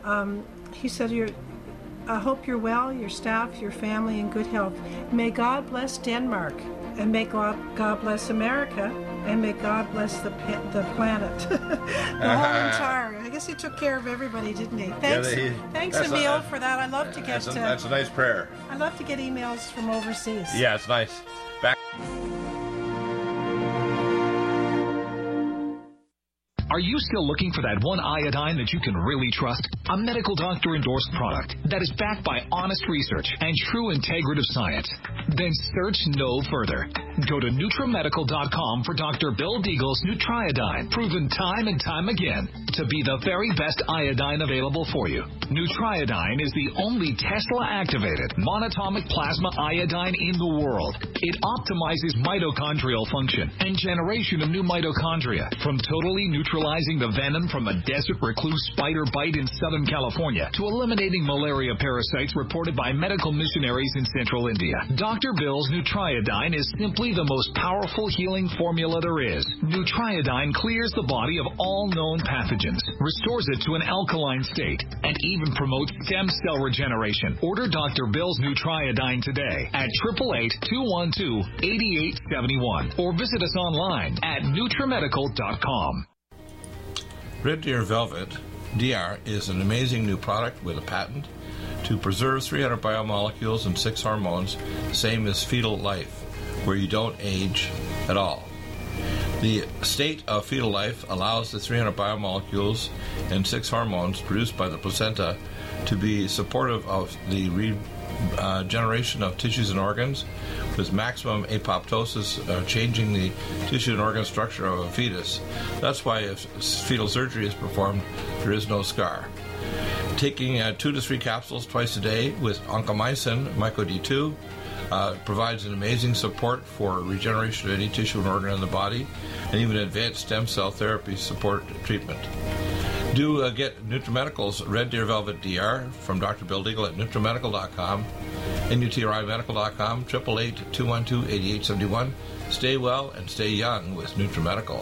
C: I hope you're well, your staff, your family, in good health. May God bless Denmark, and may God bless America, and may God bless the planet. The whole entire. I guess he took care of everybody, didn't he? Thanks, Emil, for that. I love to get.
B: That's a nice prayer.
C: I love to get emails from overseas.
B: Yeah, it's nice. Back.
D: Are you still looking for that one iodine that you can really trust? A medical doctor endorsed product that is backed by honest research and true integrative science? Then search no further. Go to NutriMedical.com for Dr. Bill Deagle's Nutriodine, proven time and time again to be the very best iodine available for you. Nutriodine is the only Tesla-activated monatomic plasma iodine in the world. It optimizes mitochondrial function and generation of new mitochondria, from totally neutralizing the venom from a desert recluse spider bite in Southern California to eliminating malaria parasites reported by medical missionaries in Central India. Dr. Bill's Nutriodine is simply the most powerful healing formula there is. Nutriodine clears the body of all known pathogens, restores it to an alkaline state, and even promotes stem cell regeneration. Order Dr. Bill's Nutriodine today at 888-212-8871 or visit us online at NutriMedical.com.
B: Red Deer Velvet DR is an amazing new product with a patent to preserve 300 biomolecules and 6 hormones, same as fetal life, where you don't age at all. The state of fetal life allows the 300 biomolecules and 6 hormones produced by the placenta to be supportive of the regeneration of tissues and organs, with maximum apoptosis, changing the tissue and organ structure of a fetus. That's why if fetal surgery is performed, there is no scar. Taking 2 to 3 capsules twice a day with oncomycin, MycoD2, provides an amazing support for regeneration of any tissue and organ in the body, and even advanced stem cell therapy support treatment. Do get NutriMedical's Red Deer Velvet DR from Dr. Bill Deagle at NutriMedical.com, NutriMedical.com, 888-212-8871. Stay well and stay young with NutriMedical.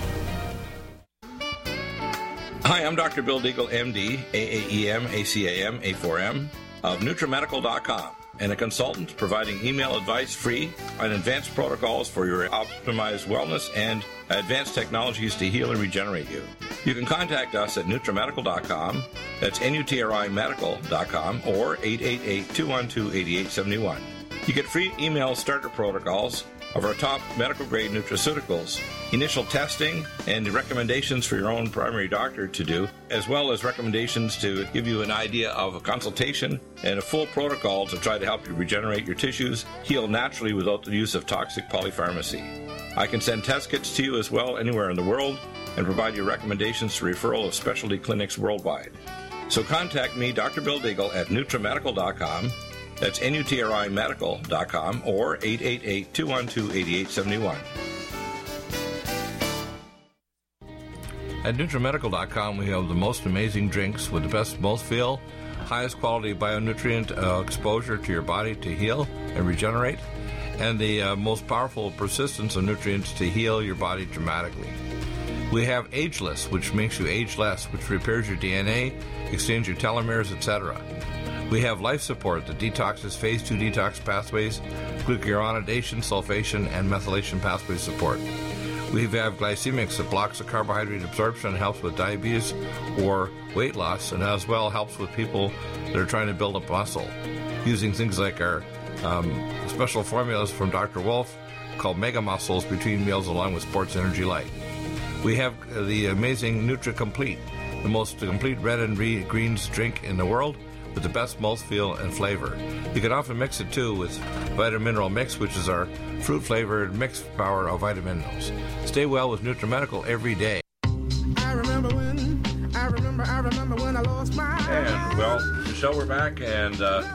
B: Hi, I'm Dr. Bill Deagle, MD, AAEM, ACAM, A4M, of NutriMedical.com, and a consultant providing email advice free on advanced protocols for your optimized wellness and advanced technologies to heal and regenerate you. You can contact us at NutriMedical.com, that's NutriMedical.com, or 888-212-8871. You get free email starter protocols of our top medical-grade nutraceuticals, initial testing, and recommendations for your own primary doctor to do, as well as recommendations to give you an idea of a consultation and a full protocol to try to help you regenerate your tissues, heal naturally without the use of toxic polypharmacy. I can send test kits to you as well anywhere in the world and provide you recommendations to referral of specialty clinics worldwide. So contact me, Dr. Bill Deagle, at NutriMedical.com. That's NutriMedical.com, or 888-212-8871. At NutriMedical.com, we have the most amazing drinks with the best mouthfeel, highest quality bionutrient exposure to your body to heal and regenerate, and the most powerful persistence of nutrients to heal your body dramatically. We have Ageless, which makes you age less, which repairs your DNA, extends your telomeres, etc. We have Life Support that detoxes phase 2 detox pathways, glucuronidation, sulfation, and methylation pathway support. We have Glycemics that blocks the carbohydrate absorption and helps with diabetes or weight loss, and as well helps with people that are trying to build up muscle, using things like our special formulas from Dr. Wolf called Mega Muscles between meals along with Sports Energy Light. We have the amazing NutriComplete, the most complete red and greens drink in the world, with the best mouthfeel and flavor. You can often mix it too with Vitamin Mineral Mix, which is our fruit-flavored mixed power of vitamin minerals. Stay well with NutriMedical every day.
F: I remember when I lost my...
B: And, well, Michelle, we're back, and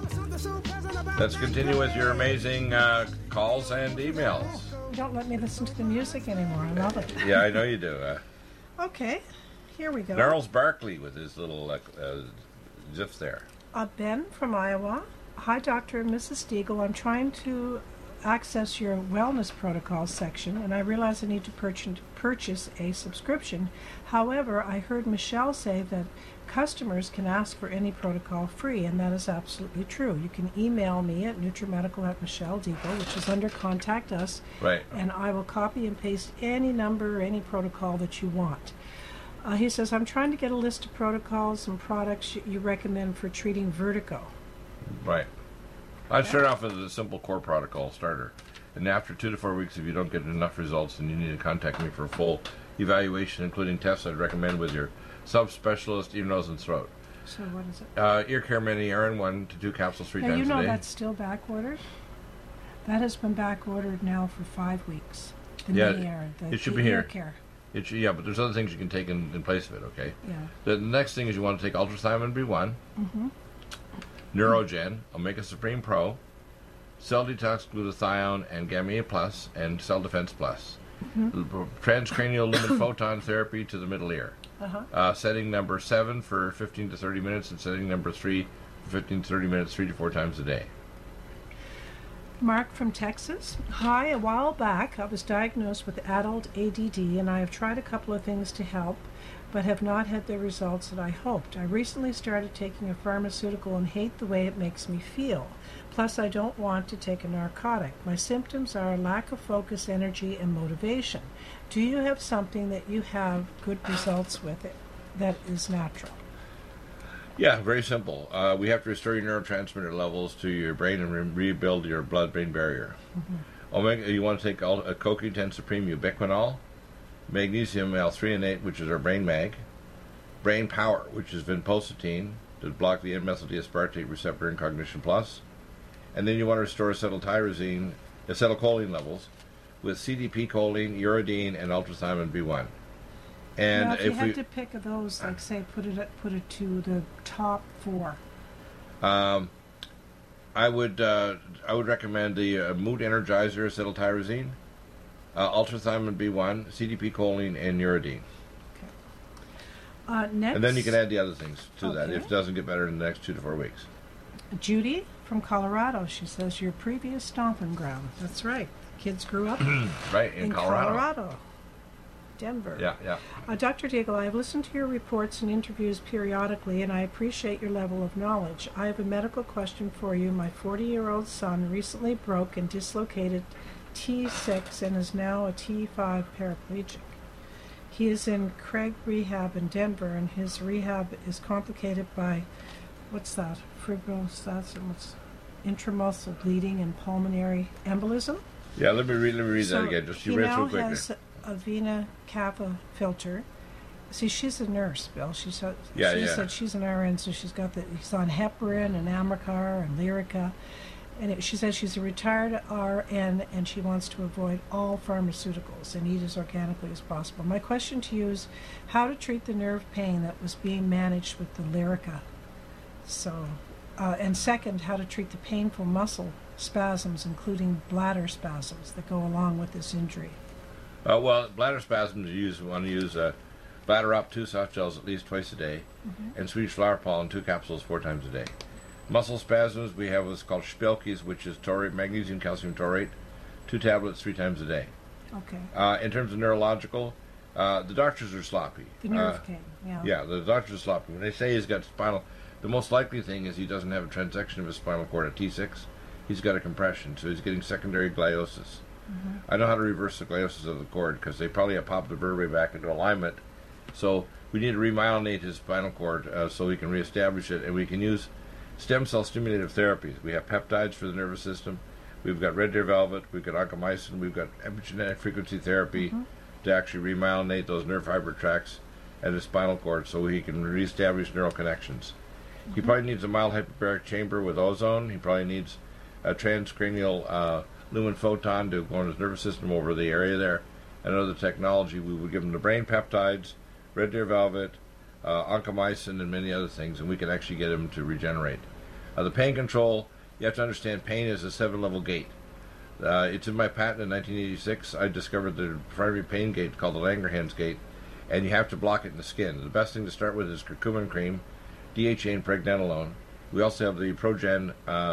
B: let's continue with your amazing calls and emails.
C: Don't let me listen to the music anymore. I love it.
B: Yeah, I know you do.
C: Okay, here we go.
B: Gnarls Barkley with his little ziff there.
C: Ben from Iowa. Hi, Dr. and Mrs. Deagle. I'm trying to access your wellness protocol section, and I realize I need to purchase a subscription. However, I heard Michelle say that customers can ask for any protocol free, and that is absolutely true. You can email me at NutriMedical@MichelleDeagle, which is under Contact Us,
B: right,
C: and I will copy and paste any number or any protocol that you want. He says, I'm trying to get a list of protocols and products you recommend for treating vertigo.
B: Right. I'd start off with a simple core protocol starter. And after 2 to 4 weeks, if you don't get enough results, then you need to contact me for a full evaluation, including tests I'd recommend with your subspecialist, ear, nose, and throat.
C: So what is it?
B: Ear Care Mini Aaron, 1 to 2 capsules 3 times a day.
C: You know that's still back ordered? That has been back ordered now for 5 weeks. The Mini Aaron.
B: It should be here.
C: Ear Care.
B: But there's other things you can take in place of it, okay?
C: Yeah.
B: The next thing is you want to take Ultrathymine B1, Neurogen, Omega Supreme Pro, Cell Detox Glutathione, and Gamma A Plus, and Cell Defense Plus. Transcranial Lumen Photon Therapy to the middle ear. Setting number 7 for 15 to 30 minutes, and setting number 3 for 15 to 30 minutes, 3 to 4 times a day.
C: Mark from Texas. Hi, a while back I was diagnosed with adult ADD, and I have tried a couple of things to help, but have not had the results that I hoped. I recently started taking a pharmaceutical and hate the way it makes me feel. Plus, I don't want to take a narcotic. My symptoms are a lack of focus, energy, and motivation. Do you have something that you have good results with it that is natural?
B: Yeah, very simple. We have to restore your neurotransmitter levels to your brain and rebuild your blood-brain barrier. Omega, you want to take a CoQ10 Supreme Ubiquinol, Magnesium L-threonate, which is our brain mag, Brain Power, which is vinpocetine, to block the N-methyldeaspartate receptor in Cognition Plus, and then you want to restore acetylcholine levels with CDP choline, uridine, and Ultrathymine B1. And
C: now, if you had to pick of those, like say, put it to the top 4.
B: I would recommend the Mood Energizer acetyltyrosine, Ultrathymine B1, CDP choline, and uridine.
C: Okay. Next,
B: and then you can add the other things to that if it doesn't get better in the next 2 to 4 weeks.
C: Judy from Colorado. She says your previous stomping ground. That's right. Kids grew up
B: right in Colorado.
C: Denver.
B: Yeah.
C: Dr. Deagle, I have listened to your reports and interviews periodically, and I appreciate your level of knowledge. I have a medical question for you. My 40-year-old son recently broke and dislocated T6 and is now a T5 paraplegic. He is in Craig Rehab in Denver, and his rehab is complicated by, what's that? Fibrostats and what's intramuscular bleeding and pulmonary embolism?
B: Yeah, let me read that again. Just you read real quickly.
C: He now has a vena cava filter. See, she's a nurse, Bill. She said she's an RN, so he's on heparin and Amicar and Lyrica. And she says she's a retired RN and she wants to avoid all pharmaceuticals and eat as organically as possible. My question to you is how to treat the nerve pain that was being managed with the Lyrica. So, and second, how to treat the painful muscle spasms, including bladder spasms that go along with this injury.
B: Well, bladder spasms, you want to use Bladder Up 2 soft gels at least twice a day, and Swedish flower pollen 2 capsules 4 times a day. Muscle spasms, we have what's called Spelkes, which is magnesium calcium taurate, 2 tablets 3 times a day.
C: Okay.
B: In terms of neurological, the doctors are sloppy.
C: The nerve pain, yeah.
B: Yeah, the doctors are sloppy. When they say he's got spinal, the most likely thing is he doesn't have a transection of his spinal cord at T6. He's got a compression, so he's getting secondary gliosis. I know how to reverse the gliosis of the cord because they probably have popped the vertebrae back into alignment. So we need to remyelinate his spinal cord so we can reestablish it, and we can use stem cell stimulative therapies. We have peptides for the nervous system. We've got red deer velvet. We've got oncomycin. We've got epigenetic frequency therapy to actually remyelinate those nerve fiber tracts at his spinal cord so he can reestablish neural connections. He probably needs a mild hyperbaric chamber with ozone. He probably needs a transcranial lumen photon to go in his nervous system over the area there. And other technology, we would give him the brain peptides, red deer velvet, oncomycin, and many other things, and we can actually get him to regenerate. The pain control, you have to understand pain is a 7-level gate. It's in my patent in 1986. I discovered the primary pain gate called the Langerhans gate, and you have to block it in the skin. The best thing to start with is curcumin cream, DHA, and pregnenolone. We also have the Progen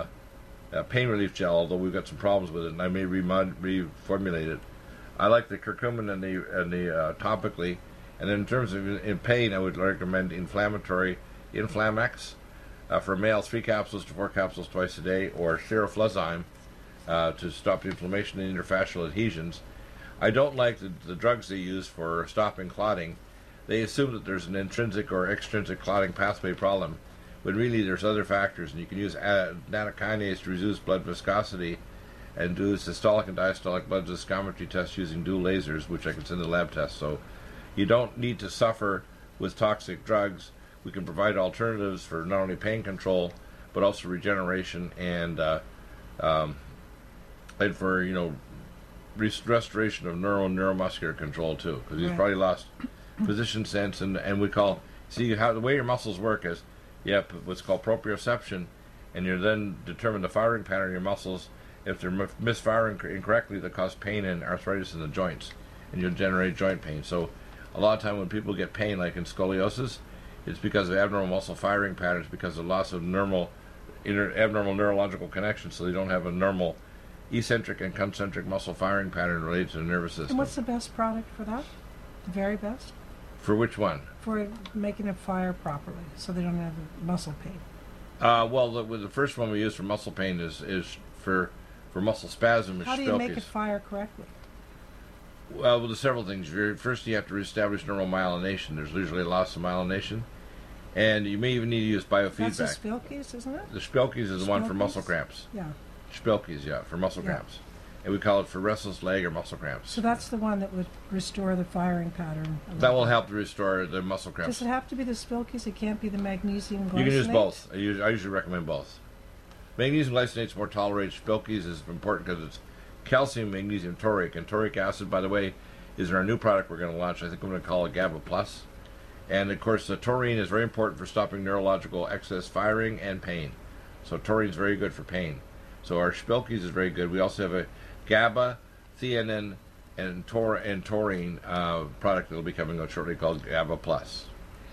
B: pain relief gel, although we've got some problems with it, and I may reformulate it. I like the curcumin and the topically, and then in terms of in pain, I would recommend inflammatory Inflamex for male 3 capsules to 4 capsules twice a day, or seroflozyme to stop the inflammation and interfascial adhesions. I don't like the drugs they use for stopping clotting. They assume that there's an intrinsic or extrinsic clotting pathway problem, when really there's other factors, and you can use nattokinase to reduce blood viscosity and do systolic and diastolic blood viscometry tests using dual lasers, which I can send to lab tests. So You don't need to suffer with toxic drugs. We can provide alternatives for not only pain control, but also regeneration and for restoration of neuromuscular control too. Because he's probably lost position sense, and we call how the way your muscles work is you have what's called proprioception, and you then determine the firing pattern of your muscles. If they're misfiring incorrectly, that cause pain and arthritis in the joints, and you'll generate joint pain. So a lot of time when people get pain, like in scoliosis, it's because of abnormal muscle firing patterns, because of loss of abnormal neurological connections, so they don't have a normal eccentric and concentric muscle firing pattern related to the nervous system.
C: And what's the best product for that? The very best?
B: For which one?
C: For making it fire properly, so they don't have muscle pain.
B: Well, the first one we use for muscle pain is for muscle spasm.
C: How do you make it fire correctly?
B: Well, there's several things. First, you have to reestablish neuromyelination. There's usually a loss of myelination. And you may even need to use biofeedback.
C: That's the Spilkes, isn't it?
B: The Spilkes is the one for muscle cramps.
C: Yeah.
B: Spilkes, yeah, for muscle cramps. And we call it for restless leg or muscle cramps.
C: So that's the one that would restore the firing pattern.
B: That will help to restore the muscle cramps.
C: Does it have to be the Spilkes? It can't be the magnesium glycinate?
B: You can use both. I usually recommend both. Magnesium glycinate is more tolerated. Spilkes is important because it's calcium, magnesium, tauric. And tauric acid, by the way, is our new product we're going to launch. I think I'm going to call it GABA Plus. And, of course, the taurine is very important for stopping neurological excess firing and pain. So taurine is very good for pain. So our Spilkes is very good. We also have a GABA, theanine, and taurine product that will be coming out shortly called GABA Plus.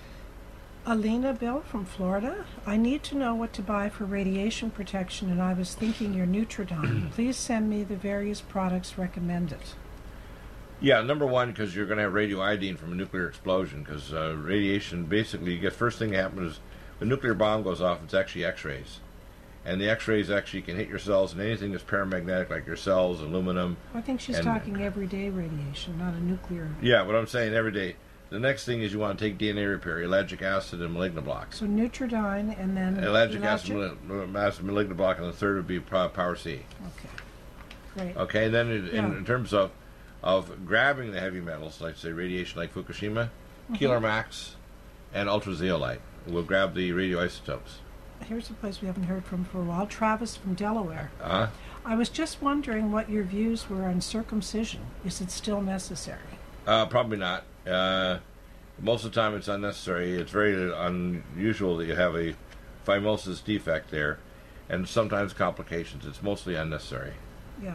C: Alina Bill from Florida. I need to know what to buy for radiation protection, and I was thinking your Nutridyne. Please send me the various products recommended.
B: Yeah, number one, because you're going to have radioiodine from a nuclear explosion, because radiation, basically, first thing that happens is when a nuclear bomb goes off, it's actually X-rays. And the X-rays actually can hit your cells and anything that's paramagnetic, like your cells, aluminum.
C: I think she's talking everyday radiation, not a nuclear.
B: Yeah, what I'm saying, every day. The next thing is you want to take DNA repair, ellagic acid and malignoblock.
C: So Nutridyne and then
B: ellagic acid, malignoblock, and the third would be Power C.
C: Okay, great.
B: Okay, and then in terms of grabbing the heavy metals, like say radiation, like Fukushima, Keeler Max, and ultrazeolite will grab the radioisotopes.
C: Here's a place we haven't heard from for a while. Travis from Delaware.
B: I
C: was just wondering what your views were on circumcision. Is it still necessary?
B: Probably not. Most of the time it's unnecessary. It's very unusual that you have a phimosis defect there, and sometimes complications. It's mostly unnecessary.
C: Yeah.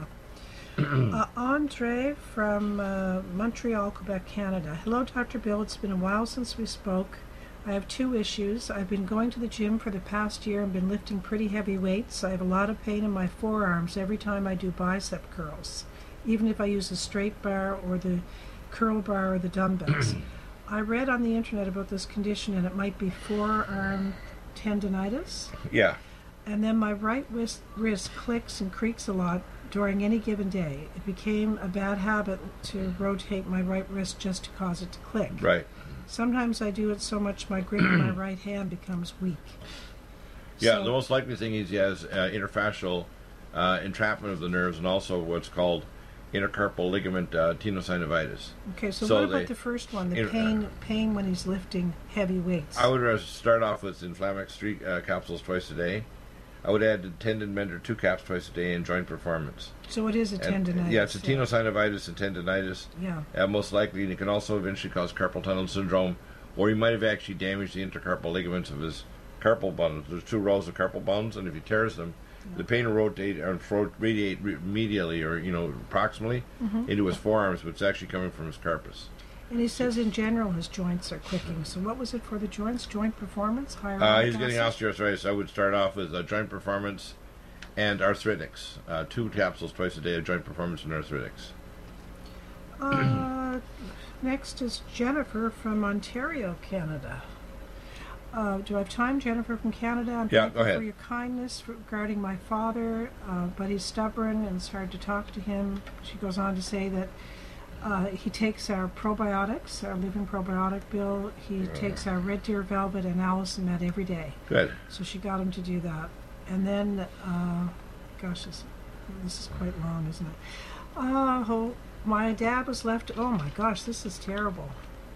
C: Andre from Montreal, Quebec, Canada. Hello, Dr. Bill. It's been a while since we spoke. I have 2 issues. I've been going to the gym for the past year and been lifting pretty heavy weights. I have a lot of pain in my forearms every time I do bicep curls, even if I use a straight bar or the curl bar or the dumbbells. I read on the internet about this condition, and it might be forearm tendonitis.
B: Yeah.
C: And then my right wrist clicks and creaks a lot during any given day. It became a bad habit to rotate my right wrist just to cause it to click.
B: Right.
C: Sometimes I do it so much my grip in my right hand becomes weak.
B: Yeah,
C: So-
B: the most likely thing is he has interfascial entrapment of the nerves, and also what's called intercarpal ligament tenosynovitis.
C: Okay, so
B: So
C: what about
B: they-
C: the first one, the pain when he's lifting heavy weights?
B: I would start off with Inflamex 3 capsules twice a day. I would add the tendon mender 2 caps twice a day in joint performance.
C: So it is a
B: And-
C: tendonitis.
B: Yeah, it's a tenosynovitis and tendonitis.
C: Yeah.
B: Most likely, and it can also eventually cause carpal tunnel syndrome, or he might have actually damaged the intercarpal ligaments of his carpal bones. There's 2 rows of carpal bones, and if he tears them, the pain will radiate medially, or proximally, into his forearms, but it's actually coming from his carpus.
C: And he says in general his joints are clicking. So what was it for the joints? Joint performance?
B: He's getting osteoarthritis. I would start off with joint performance and arthritics. 2 capsules twice a day of joint performance and arthritics.
C: Next is Jennifer from Ontario, Canada. Do I have time, Jennifer from Canada? I'm
B: Yeah,
C: thankful
B: go ahead.
C: for your kindness regarding my father, but he's stubborn and it's hard to talk to him. She goes on to say that he takes our probiotics, our living probiotic bill. He takes our Red Deer Velvet and Allison Med every day.
B: Good.
C: So she got him to do that. And then, gosh, this is quite long, isn't it? My dad was left, oh my gosh, this is terrible.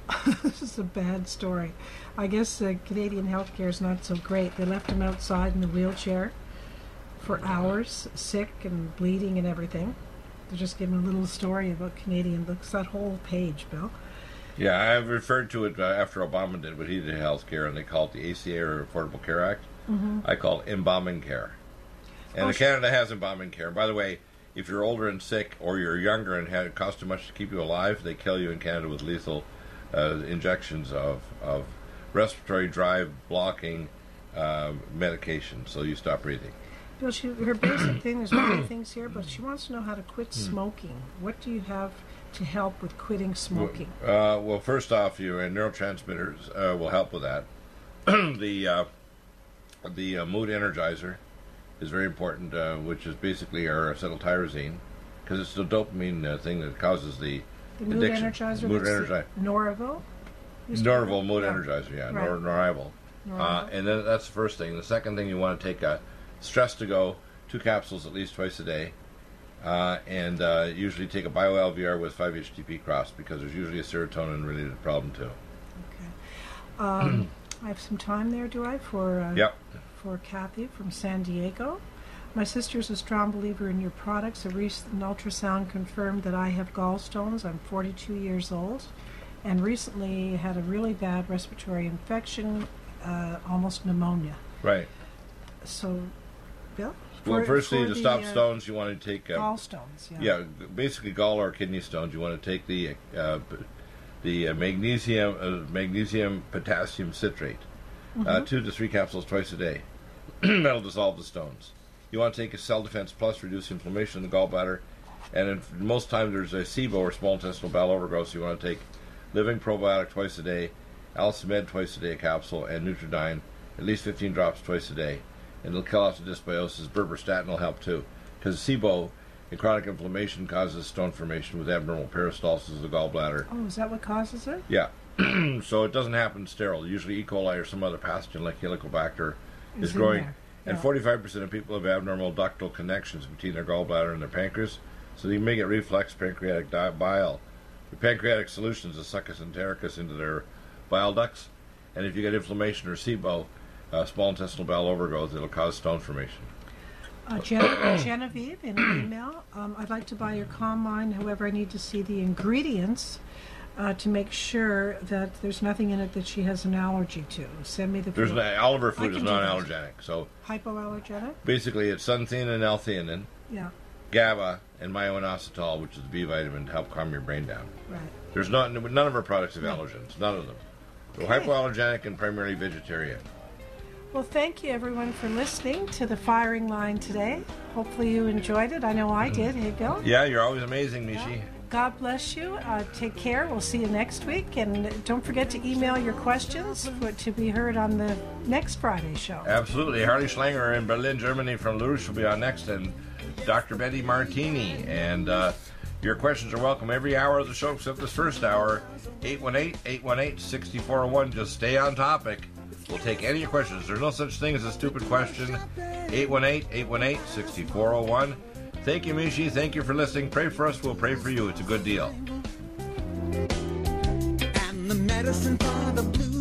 C: This is a bad story. I guess Canadian healthcare is not so great. They left him outside in the wheelchair for hours, sick and bleeding and everything. They're just giving a little story about Canadian. Looks that whole page, Bill.
B: Yeah, I referred to it after Obama did what he did in healthcare, and they call it the ACA, or Affordable Care Act. Mm-hmm. I call it embalming care. And Canada has embalming care. By the way, if you're older and sick, or you're younger and it costs too much to keep you alive, they kill you in Canada with lethal injections of respiratory drive blocking medication, so you stop breathing.
C: Bill, her basic thing, there's many things here, but she wants to know how to quit smoking. What do you have to help with quitting smoking?
B: Well, first off, your neurotransmitters will help with that. The mood energizer is very important, which is basically our acetyltyrosine, because it's the dopamine thing that causes the
C: mood
B: addiction.
C: Energizer.
B: Mood energizer.
C: Norville.
B: Norville mood energizer, yeah,
C: right.
B: Norivil. And then that's the first thing. The second thing, you want to take Stress to Go, 2 capsules at least twice a day, and usually take a BioLVR with 5-HTP cross, because there's usually a serotonin-related problem too.
C: Okay. I have some time there, do I, for
B: Yep.
C: For Kathy from San Diego. My sister's a strong believer in your products. A recent ultrasound confirmed that I have gallstones. I'm 42 years old, and recently had a really bad respiratory infection, almost pneumonia.
B: Right.
C: So, Bill?
B: Well, firstly, to stop stones, you want to take
C: gallstones.
B: Yeah, basically gall or kidney stones. You want to take the magnesium potassium citrate, 2 to 3 capsules twice a day. That'll dissolve the stones. You want to take a Cell Defense Plus, reduce inflammation in the gallbladder, and most times there's a SIBO, or small intestinal bowel overgrowth. So you want to take Living Probiotic twice a day, Alcimed twice a day a capsule, and Nutridyne at least 15 drops twice a day. And it'll kill off the dysbiosis. Berberstatin will help too, because SIBO in chronic inflammation causes stone formation with abnormal peristalsis of the gallbladder.
C: Oh, is that what causes it?
B: Yeah. So it doesn't happen sterile. Usually E. coli or some other pathogen like Helicobacter is growing. And 45% of people have abnormal ductal connections between their gallbladder and their pancreas, so you may get reflex pancreatic bile. The pancreatic solutions is succus entericus into their bile ducts, and if you get inflammation or SIBO, small intestinal bowel overgrowth, it'll cause stone formation.
C: Genevieve in an email. I'd like to buy your Combine. However, I need to see the ingredients to make sure that there's nothing in it that she has an allergy to. Send me the.
B: All of her food is non-allergenic, so.
C: Hypoallergenic.
B: Basically, it's sunthein and L-theanine.
C: Yeah.
B: GABA and myo-inositol, which is the B vitamin, to help calm your brain down.
C: Right.
B: There's none of our products have allergens. None of them. So hypoallergenic and primarily vegetarian.
C: Well, thank you, everyone, for listening to the Firing Line today. Hopefully you enjoyed it. I know I did. Hey, Bill?
B: Yeah, you're always amazing, Mishi.
C: Yeah. God bless you. Take care. We'll see you next week. And don't forget to email your questions to be heard on the next Friday show.
B: Absolutely. Harley Schlanger in Berlin, Germany from LaRouche will be on next, and Dr. Betty Martini. And your questions are welcome every hour of the show except this first hour. 818-818-6401. Just stay on topic. We'll take any of your questions. There's no such thing as a stupid question. 818-818-6401. Thank you, Mishi. Thank you for listening. Pray for us. We'll pray for you. It's a good deal.
F: And the medicine for the blues.